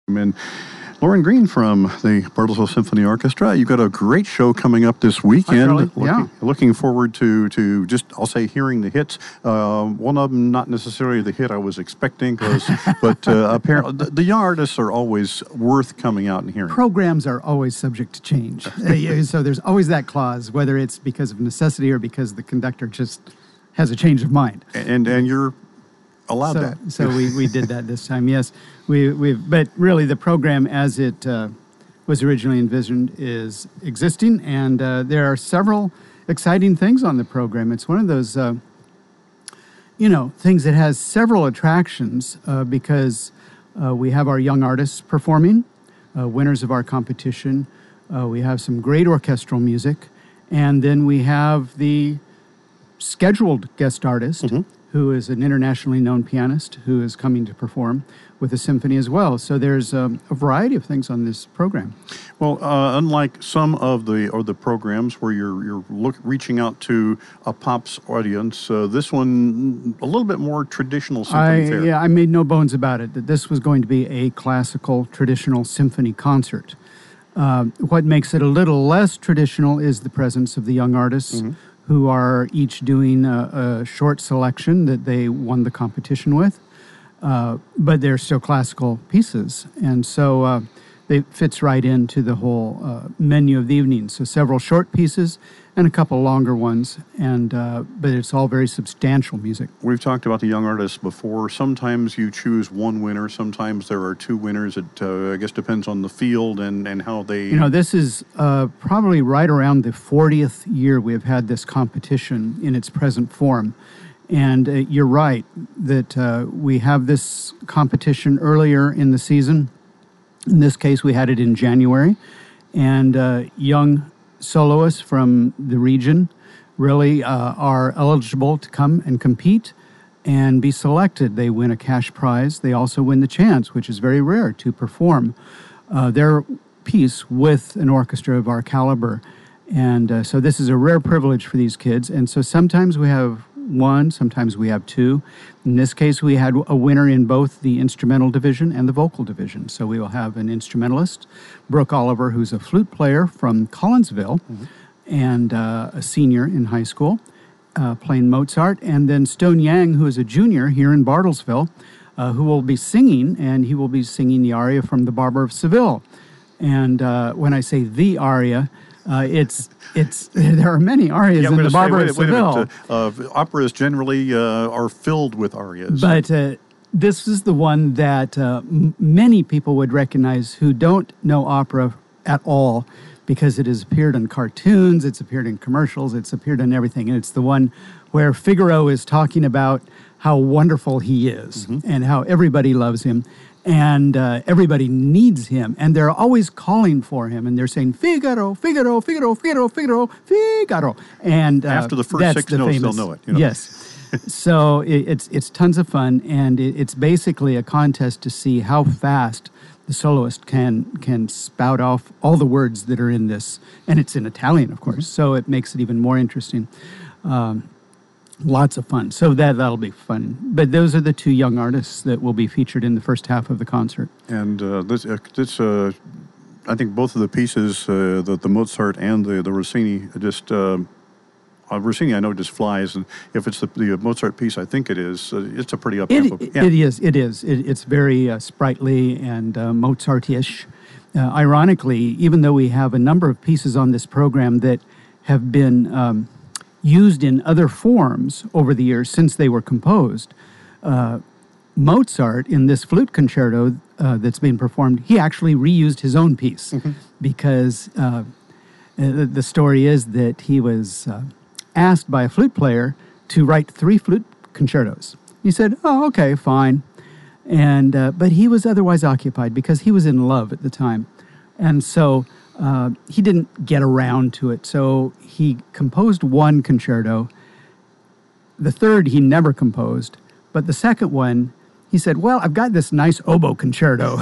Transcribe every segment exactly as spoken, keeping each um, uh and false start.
And Lauren Green from the Bartlesville Symphony Orchestra. You've got a great show coming up this weekend. Hi, looking, yeah. looking forward to, to just, I'll say, hearing the hits. Uh, one of them, not necessarily the hit I was expecting, cause, but uh, apparently the, the young artists are always worth coming out and hearing. Programs are always subject to change. So there's always that clause, whether it's because of necessity or because the conductor just has a change of mind. And and you're allowed so, that. So we, we did that this time, yes. We, we've, but really the program as it uh, was originally envisioned is existing, and uh, there are several exciting things on the program. It's one of those, uh, you know, things that has several attractions uh, because uh, we have our young artists performing, uh, winners of our competition. Uh, we have some great orchestral music, and then we have the scheduled guest artist, mm-hmm. who is an internationally known pianist who is coming to perform with the symphony as well. So there's um, a variety of things on this program. Well, uh, unlike some of the or the programs where you're you're look, reaching out to a pop's audience, uh, this one a little bit more traditional symphony I, fare. Yeah, I made no bones about it that this was going to be a classical traditional symphony concert. Uh, what makes it a little less traditional is the presence of the young artists, mm-hmm. who are each doing a, a short selection that they won the competition with. Uh, but they're still classical pieces. And so uh, it fits right into the whole uh, menu of the evening. So several short pieces and a couple longer ones. And uh, but it's all very substantial music. We've talked about the young artists before. Sometimes you choose one winner. Sometimes there are two winners. It, uh, I guess, depends on the field and, and how they... You know, this is uh, probably right around the fortieth year we've had this competition in its present form. And uh, you're right that uh, we have this competition earlier in the season. In this case, we had it in January. And uh, young soloists from the region really uh, are eligible to come and compete and be selected. They win a cash prize. They also win the chance, which is very rare, to perform uh, their piece with an orchestra of our caliber. And uh, so this is a rare privilege for these kids. And so sometimes we have one, sometimes we have two. In this case, we had a winner in both the instrumental division and the vocal division. So we will have an instrumentalist, Brooke Oliver, who's a flute player from Collinsville, mm-hmm. and uh, a senior in high school, uh, playing Mozart, and then Stone Yang, who is a junior here in Bartlesville, uh, who will be singing, and he will be singing the aria from The Barber of Seville. And uh, when I say the aria, Uh, it's it's there are many arias yeah, in The Barber say, wait, of Seville. Wait a minute. Uh, operas generally uh, are filled with arias. But uh, this is the one that uh, m- many people would recognize who don't know opera at all, because it has appeared in cartoons, it's appeared in commercials, it's appeared in everything. And it's the one where Figaro is talking about how wonderful he is, mm-hmm. and how everybody loves him. And uh, everybody needs him, and they're always calling for him, and they're saying, Figaro, Figaro, Figaro, Figaro, Figaro, Figaro. And uh, after the first six the notes, famous, they'll know it. You know? Yes. So it, it's it's tons of fun, and it, it's basically a contest to see how fast the soloist can can spout off all the words that are in this. And it's in Italian, of course, so it makes it even more interesting. Um, Lots of fun. So that, that'll be fun. But those are the two young artists that will be featured in the first half of the concert. And uh, this, uh, this uh, I think both of the pieces, uh, the, the Mozart and the, the Rossini, just, uh, uh, Rossini I know just flies. And if it's the, the Mozart piece, I think it is, uh, it's a pretty up-tempo. It, yeah. it is, it is. It, it's very uh, sprightly and uh, Mozart-ish. Uh, ironically, even though we have a number of pieces on this program that have been... Um, used in other forms over the years since they were composed. Uh, Mozart, in this flute concerto uh, that's being performed, he actually reused his own piece, mm-hmm. because uh, the story is that he was uh, asked by a flute player to write three flute concertos. He said, oh, okay, fine. And uh, but he was otherwise occupied because he was in love at the time. And so Uh, he didn't get around to it, so he composed one concerto. The third he never composed, but the second one, he said, well, I've got this nice oboe concerto,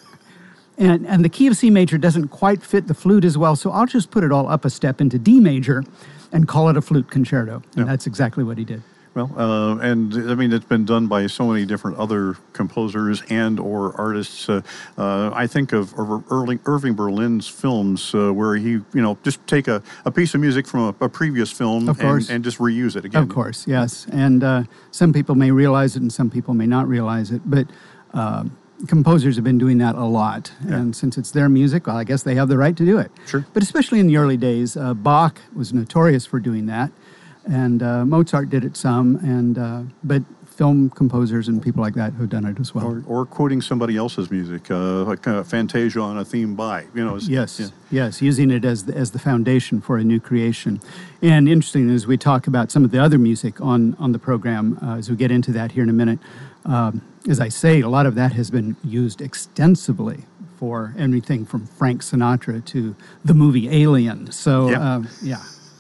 and, and the key of C major doesn't quite fit the flute as well, so I'll just put it all up a step into D major and call it a flute concerto, and yeah. That's exactly what he did. Well, uh, and I mean, it's been done by so many different other composers and or artists. Uh, uh, I think of Irving, Irving Berlin's films uh, where he, you know, just take a, a piece of music from a, a previous film Of course. and, and just reuse it again. Of course, yes. And uh, some people may realize it and some people may not realize it, but uh, composers have been doing that a lot. Yeah. And since it's their music, well, I guess they have the right to do it. Sure. But especially in the early days, uh, Bach was notorious for doing that. And uh, Mozart did it some, and uh, but film composers and people like that have done it as well. Or, or quoting somebody else's music, uh, like uh, Fantasia on a theme by, you know. Yes, yeah. yes, using it as the, as the foundation for a new creation. And interesting, as we talk about some of the other music on, on the program, uh, as we get into that here in a minute, um, as I say, a lot of that has been used extensively for everything from Frank Sinatra to the movie Alien. So, Yeah. um, yeah.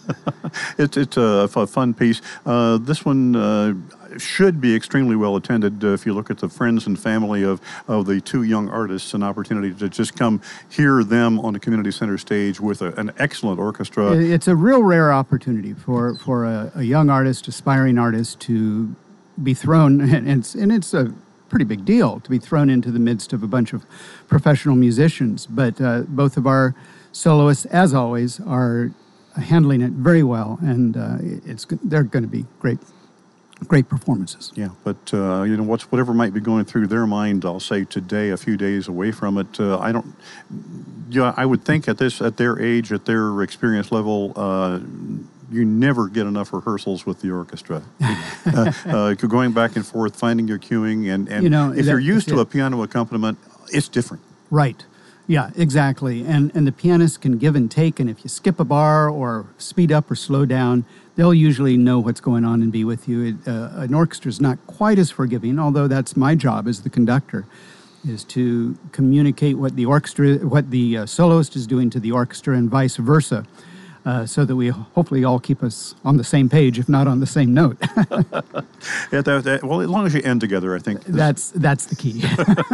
it's it's a, f- fun piece. Uh, this one uh, should be extremely well attended. Uh, if you look at the friends and family of, of the two young artists, an opportunity to just come hear them on the community center stage with a, an excellent orchestra. It's a real rare opportunity for, for a, a young artist, aspiring artist, to be thrown, and it's, and it's a pretty big deal to be thrown into the midst of a bunch of professional musicians. But uh, both of our soloists, as always, are handling it very well, and uh, it's they're going to be great, great performances. Yeah, but uh, you know, what's whatever might be going through their mind, I'll say today, a few days away from it, uh, I don't. Yeah, I would think at this, at their age, at their experience level, uh, you never get enough rehearsals with the orchestra. uh, uh, going back and forth, finding your cueing, and, and You know, if that- you're used to yeah. a piano accompaniment, it's different. Right. Yeah, exactly. And and the pianist can give and take, and if you skip a bar or speed up or slow down, they'll usually know what's going on and be with you. It, uh, an orchestra is not quite as forgiving, although that's my job as the conductor, is to communicate what the orchestra, what the uh, soloist is doing to the orchestra, and vice versa, uh, so that we hopefully all keep us on the same page, if not on the same note. Yeah, that, that, well, as long as you end together, I think. this- that's that's the key.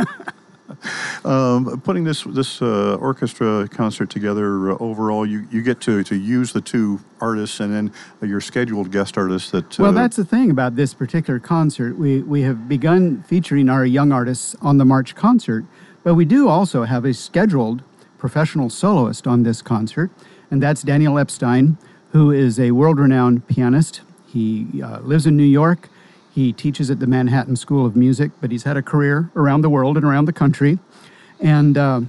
Um, putting this this uh, orchestra concert together, uh, overall, you, you get to, to use the two artists and then uh, your scheduled guest artists. That uh, Well, that's the thing about this particular concert. We we have begun featuring our young artists on the March concert, but we do also have a scheduled professional soloist on this concert, and that's Daniel Epstein, who is a world-renowned pianist. He uh, lives in New York. He teaches at the Manhattan School of Music, but he's had a career around the world and around the country, and uh,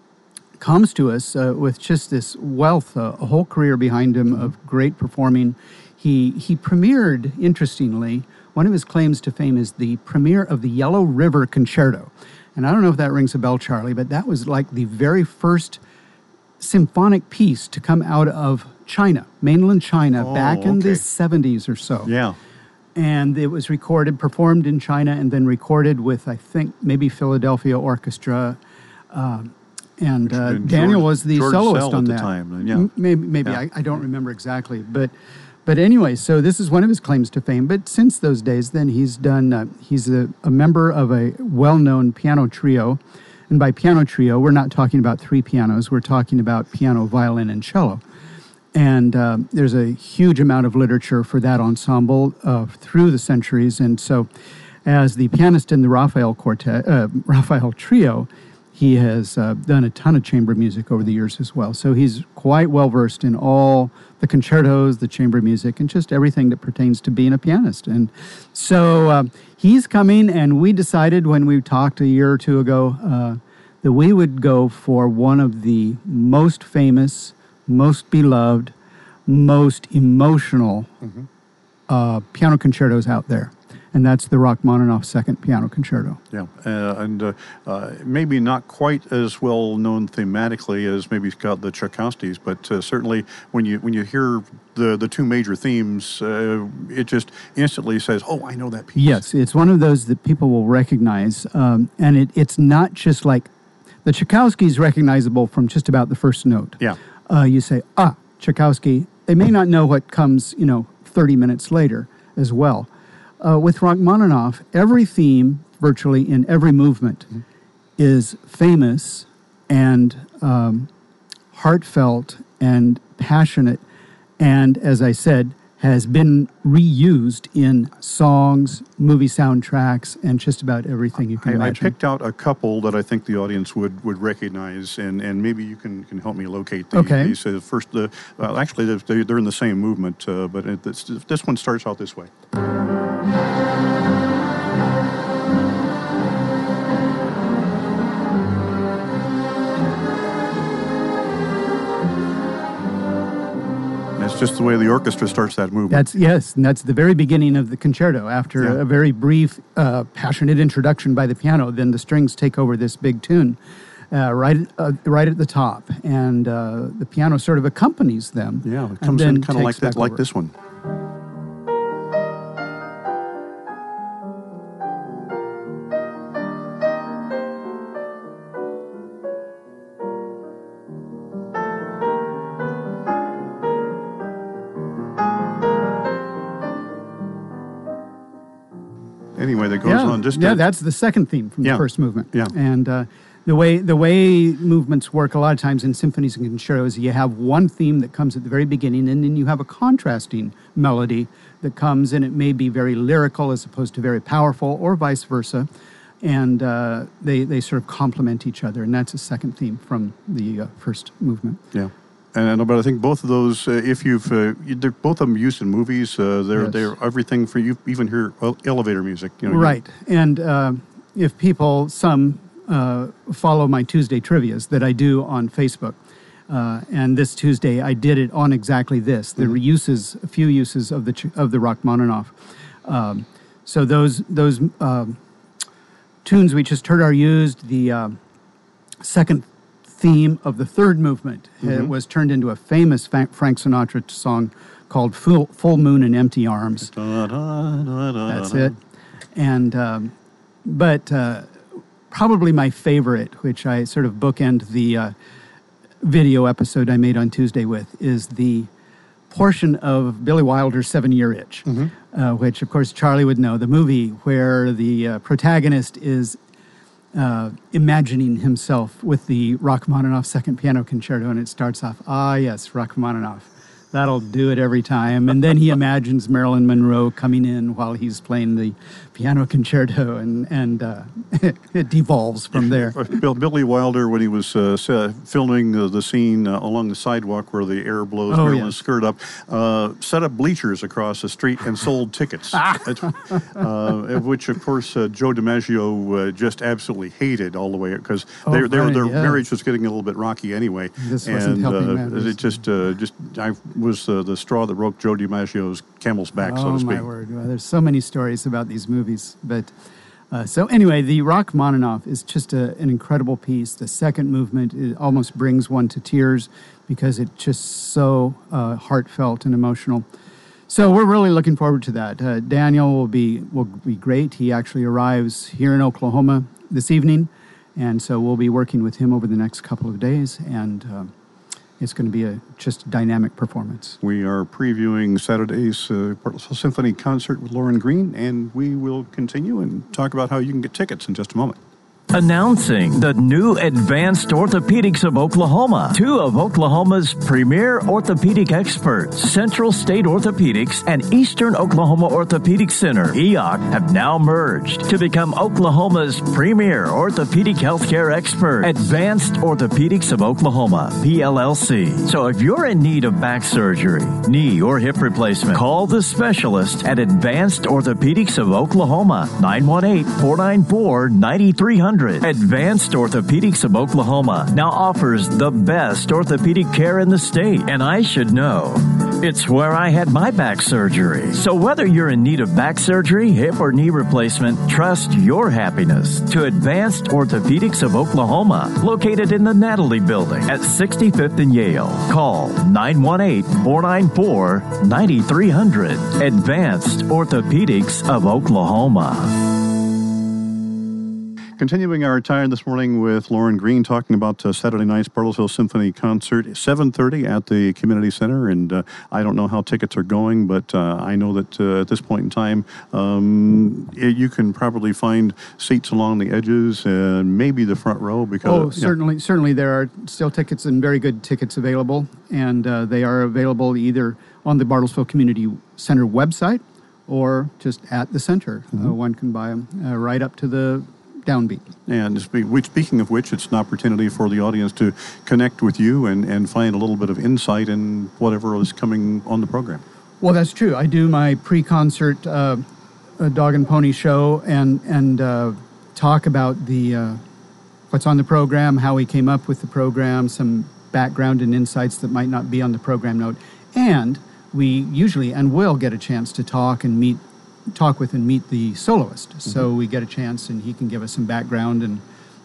comes to us uh, with just this wealth, uh, a whole career behind him of great performing. He he premiered, interestingly, one of his claims to fame is the premiere of the Yellow River Concerto. And I don't know if that rings a bell, Charlie, but that was like the very first symphonic piece to come out of China, mainland China, Oh, back in okay. the seventies or so. Yeah. And it was recorded, performed in China, and then recorded with, I think, maybe Philadelphia Orchestra. Um, and uh, And Daniel George- was the George soloist Sell on at the that. time, then, yeah. M- Maybe, maybe Yeah. I, I don't remember exactly. But but anyway, so this is one of his claims to fame. But since those days, then he's done, uh, he's a, a member of a well-known piano trio. And by piano trio, we're not talking about three pianos. We're talking about piano, violin, and cello. And uh, there's a huge amount of literature for that ensemble uh, through the centuries. And so, as the pianist in the Raphael Quartet, uh, Raphael Trio, he has uh, done a ton of chamber music over the years as well. So he's quite well versed in all the concertos, the chamber music, and just everything that pertains to being a pianist. And so uh, he's coming, and we decided when we talked a year or two ago uh, that we would go for one of the most famous, most beloved, most emotional Mm-hmm. uh, piano concertos out there. And that's the Rachmaninoff Second Piano Concerto. Yeah, uh, and uh, uh, maybe not quite as well known thematically as maybe Scott the Tchaikovskys, but uh, certainly when you when you hear the the two major themes, uh, it just instantly says, "Oh, I know that piece." Yes, it's one of those that people will recognize, um, and it, it's not just like the Tchaikovsky is recognizable from just about the first note. Yeah. Uh, you say, ah, Tchaikovsky. They may not know what comes, you know, thirty minutes later as well. Uh, with Rachmaninoff, every theme, virtually in every movement, mm-hmm. is famous and um, heartfelt and passionate, and as I said, has been reused in songs, movie soundtracks, and just about everything you can I, I imagine. picked out a couple that I think the audience would, would recognize, and, and maybe you can, can help me locate these. Okay. these. Uh, first, the uh, actually they're, they're in the same movement, uh, but it, this, this one starts out this way. That's just the way the orchestra starts that movement. That's yes, and that's the very beginning of the concerto. After Yeah. a very brief, uh, passionate introduction by the piano, then the strings take over this big tune, uh, right, uh, right at the top, and uh, the piano sort of accompanies them. Yeah, it and comes then in kind of like takes that, back like over. this one. Anyway, that goes yeah, on just yeah, to- that's the second theme from Yeah, the first movement. yeah. And uh, the way the way movements work a lot of times in symphonies and concertos, you have one theme that comes at the very beginning, and then you have a contrasting melody that comes, and it may be very lyrical as opposed to very powerful, or vice versa. And uh, they they sort of complement each other, and that's a second theme from the uh, first movement. Yeah, and but I think both of those, uh, if you've, uh, you- they're both of them used in movies. Uh, they're Yes. they're everything for you. Even hear el- elevator music, you know. you- Right. And uh, if people, some uh, follow my Tuesday trivias that I do on Facebook, uh, and this Tuesday I did it on exactly this, the reuses, a few uses of the ch- of the Rachmaninoff. Um, so those those um, tunes we just heard are used. The uh, second theme of the third movement uh, was turned into a famous Fa- Frank Sinatra song called Full, Full Moon and Empty Arms. Da, da, da, da, That's da. it. And, um, but uh, probably my favorite, which I sort of bookend the uh, video episode I made on Tuesday with, is the portion of Billy Wilder's Seven-Year Itch, uh, which, of course, Charlie would know, the movie where the uh, protagonist is uh, imagining himself with the Rachmaninoff Second Piano Concerto, and it starts off, ah, yes, Rachmaninoff. That'll do it every time. And then he imagines Marilyn Monroe coming in while he's playing the piano concerto, and, and uh, it devolves from there. Bill, Billy Wilder, when he was uh, sa- filming uh, the scene uh, along the sidewalk where the air blows Oh, Marilyn's yes. skirt up, uh, set up bleachers across the street and sold tickets, uh, which, of course, uh, Joe DiMaggio uh, just absolutely hated all the way, because Oh, their, their, right, their yeah. marriage was getting a little bit rocky anyway. This wasn't and helping uh, matters. it just, uh, just I was uh, the straw that broke Joe DiMaggio's camel's back, so Oh, to speak. my word. Well, there's so many stories about these movies. But uh, so anyway, the Rachmaninoff is just a, an incredible piece. The second movement, it almost brings one to tears because it's just so uh, heartfelt and emotional. So we're really looking forward to that. Uh, Daniel will be will be great. He actually arrives here in Oklahoma this evening, and so we'll be working with him over the next couple of days, and um, it's going to be a just dynamic performance. We are previewing Saturday's uh, Portland Symphony concert with Lauren Green, and we will continue and talk about how you can get tickets in just a moment. Announcing the new Advanced Orthopedics of Oklahoma. Two of Oklahoma's premier orthopedic experts, Central State Orthopedics and Eastern Oklahoma Orthopedic Center, E O C, have now merged to become Oklahoma's premier orthopedic healthcare expert. Advanced Orthopedics of Oklahoma, P L L C. So if you're in need of back surgery, knee or hip replacement, call the specialist at Advanced Orthopedics of Oklahoma, nine one eight, four nine four, nine three zero zero. Advanced Orthopedics of Oklahoma now offers the best orthopedic care in the state, and I should know. It's where I had my back surgery. So whether you're in need of back surgery, hip or knee replacement, trust your happiness to Advanced Orthopedics of Oklahoma, located in the Natalie Building at sixty-fifth and Yale. Call nine one eight, four nine four, nine three zero zero. Advanced Orthopedics of Oklahoma. Continuing our time this morning with Lauren Green, talking about uh, Saturday night's Bartlesville Symphony concert, seven thirty at the Community Center. And uh, I don't know how tickets are going, but uh, I know that uh, at this point in time, um, it, you can probably find seats along the edges and maybe the front row. Because Oh, yeah. certainly, certainly there are still tickets and very good tickets available, and uh, they are available either on the Bartlesville Community Center website or just at the center. Mm-hmm. Uh, one can buy them uh, right up to the downbeat. And spe- which, speaking of which, it's an opportunity for the audience to connect with you and, and find a little bit of insight in whatever is coming on the program. Well, that's true. I do my pre-concert uh, uh, dog and pony show and and uh, talk about the uh, what's on the program, how we came up with the program, some background and insights that might not be on the program note, and we usually and will get a chance to talk and meet, talk with and meet the soloist. Mm-hmm. So we get a chance, and he can give us some background and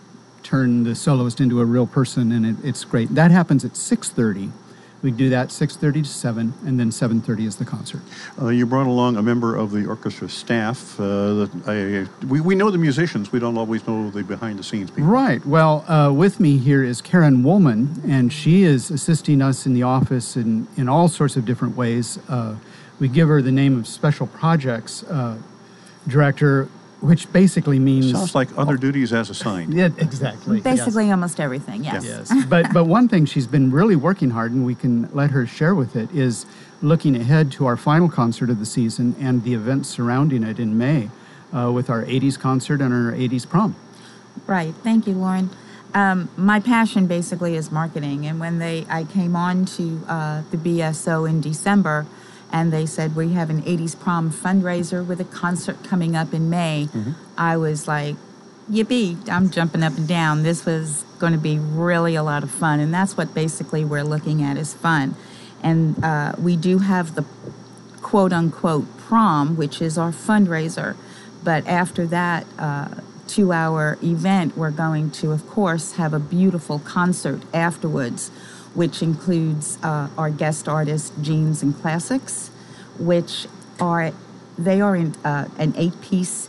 turn the soloist into a real person, and it, it's great. That happens at six thirty. We do that six thirty to seven, and then seven thirty is the concert. Uh, you brought along a member of the orchestra staff. Uh, that I, we, we know the musicians. We don't always know the behind-the-scenes people. Right. Well, uh, with me here is Karen Woolman, and she is assisting us in the office in, in all sorts of different ways. Uh, we give her the name of Special Projects uh, Director, which basically means... Sounds like other duties as assigned. Yeah, exactly. Basically, yes. almost everything, yes. Yes, but but one thing she's been really working hard, and we can let her share with it, is looking ahead to our final concert of the season and the events surrounding it in May uh, with our eighties concert and our eighties prom. Right. Thank you, Lauren. Um, my passion basically is marketing, and when they I came on to uh, the B S O in December, and they said, we have an eighties prom fundraiser with a concert coming up in May, mm-hmm. I was like, yippee, I'm jumping up and down. This was going to be really a lot of fun, and that's what basically we're looking at is fun. And uh, we do have the quote-unquote prom, which is our fundraiser, but after that uh, two-hour event, we're going to, of course, have a beautiful concert afterwards, which includes uh, our guest artist, Jeans and Classics, which are, they are in uh, an eight-piece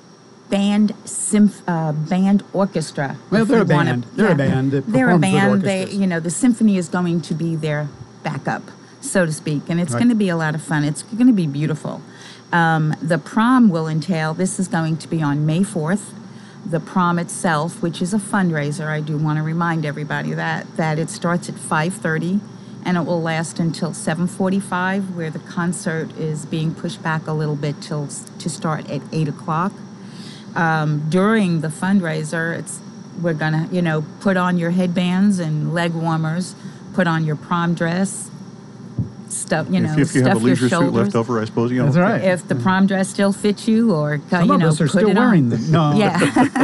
band symph- uh, band orchestra. Well, they're a band. Wanna, they're yeah. a band that They're a performs with band. They, orchestras. you know, the symphony is going to be their backup, so to speak, and it's Right. going to be a lot of fun. It's going to be beautiful. Um, the prom will entail, this is going to be on May fourth. The prom itself, which is a fundraiser, I do want to remind everybody that, that it starts at five thirty and it will last until seven forty-five, where the concert is being pushed back a little bit till to start at eight o'clock. Um, during the fundraiser, it's we're gonna, you know, put on your headbands and leg warmers, put on your prom dress, stuff, you know, if, if you stuff have a your leisure suit shoulders. left over, I suppose, you know. That's right. If the prom dress still fits you, or Some you of know, us are put still it wearing on. them. No. Yeah.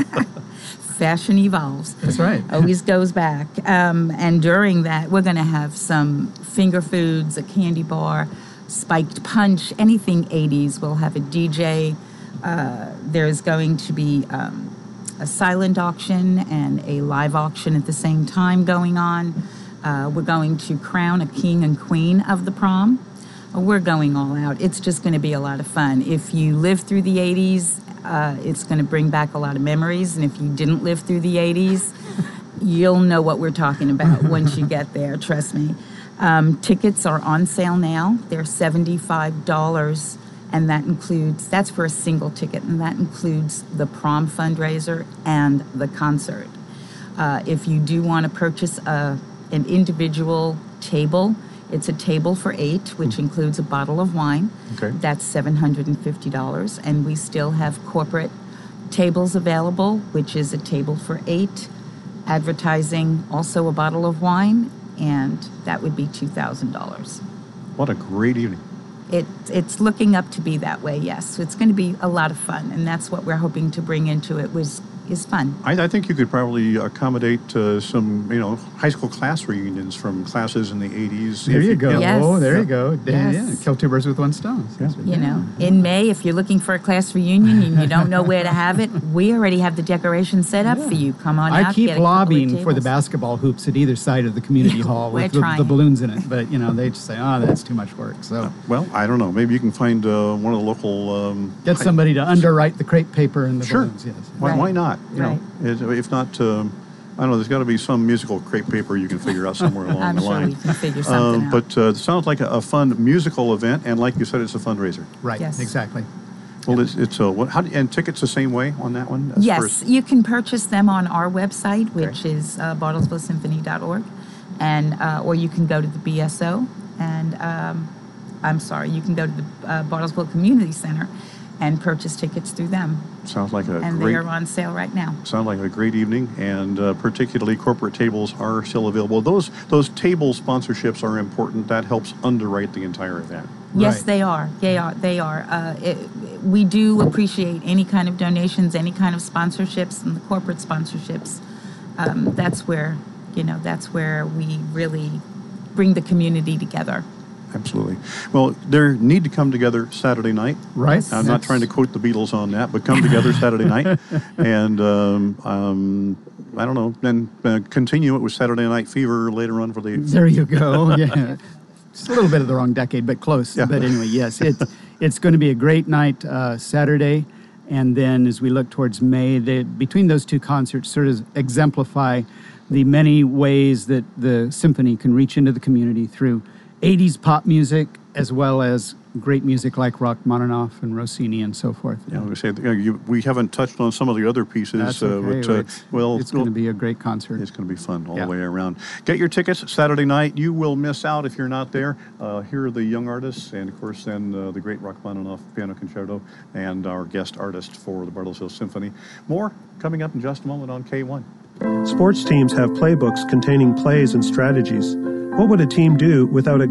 Fashion evolves. That's right. Always goes back. Um, and during that, we're going to have some finger foods, a candy bar, spiked punch, anything eighties. We'll have a D J. Uh, there's going to be um, a silent auction and a live auction at the same time going on. Uh, we're going to crown a king and queen of the prom. We're going all out. It's just going to be a lot of fun. If you lived through the eighties, uh, it's going to bring back a lot of memories. And if you didn't live through the eighties, you'll know what we're talking about once you get there, trust me. Um, tickets are on sale now. They're seventy-five dollars, and that includes, that's for a single ticket, and that includes the prom fundraiser and the concert. Uh, if you do want to purchase a, an individual table, it's a table for eight, which includes a bottle of wine. Okay. That's seven hundred fifty dollars. And we still have corporate tables available, which is a table for eight, advertising also a bottle of wine, and that would be two thousand dollars. What a great evening. It, it's looking up to be that way, yes. So it's going to be a lot of fun, and that's what we're hoping to bring into it, was is fun. I, I think you could probably accommodate uh, some, you know, high school class reunions from classes in the eighties. There If you go. Yes. Oh, there you go. Yeah, Yes. yeah. Kill two birds with one stone. That's what- You know, in May, if you're looking for a class reunion and you don't know where to have it, we already have the decoration set up for you. Come on out. I keep get a couple of lobbying for the tables. basketball hoops at either side of the community hall We're with the, the trying. balloons in it, but you know they just say, "Oh, that's too much work." So Well, I don't know. Maybe you can find uh, one of the local... Um, get somebody to underwrite the crepe paper and the Sure. balloons. Yes. Why, Right. why not? not? You Right. know, it, if not, um, I don't know. There's got to be some musical crepe paper you can figure out somewhere along I'm the sure line. we can figure something Uh, out. But uh, it sounds like a, a fun musical event, and like you said, it's a fundraiser. Right, Yes. exactly. Well, it's, it's a what? How do, and tickets the same way on that one? as far Yes, as- you can purchase them on our website, which Okay. is uh, bartlesville symphony dot org, and uh, or you can go to the B S O, and um, I'm sorry, you can go to the uh, Bartlesville Community Center and purchase tickets through them, Sounds like a and great. they are on sale right now. Sound like a great evening, and uh, particularly corporate tables are still available. Those those table sponsorships are important. That helps underwrite the entire event. Yes, Right. they are. They are. They are. Uh, it, we do appreciate any kind of donations, any kind of sponsorships, and the corporate sponsorships. Um, that's where, you know, that's where we really bring the community together. Absolutely. Well, they need to come together Saturday night. Right. I'm not That's- trying to quote the Beatles on that, but come together Saturday night, and um, um, I don't know, then uh, continue it with Saturday Night Fever later on for the. There you go. Yeah. Just a little bit of the wrong decade, but close. Yeah. But anyway, yes, it's it's going to be a great night uh, Saturday, and then as we look towards May, the, between those two concerts, sort of exemplify the many ways that the symphony can reach into the community through eighties pop music as well as great music like Rachmaninoff and Rossini and so forth. Yeah, we say you know, you, we haven't touched on some of the other pieces. That's uh, okay. but, uh, it's well, it's going to be a great concert. It's going to be fun all Yeah. the way around. Get your tickets Saturday night. You will miss out if you're not there. Uh, here are the young artists, and of course, then uh, the great Rachmaninoff Piano Concerto, and our guest artist for the Bartlesville Symphony. More coming up in just a moment on K one. Sports teams have playbooks containing plays and strategies. What would a team do without a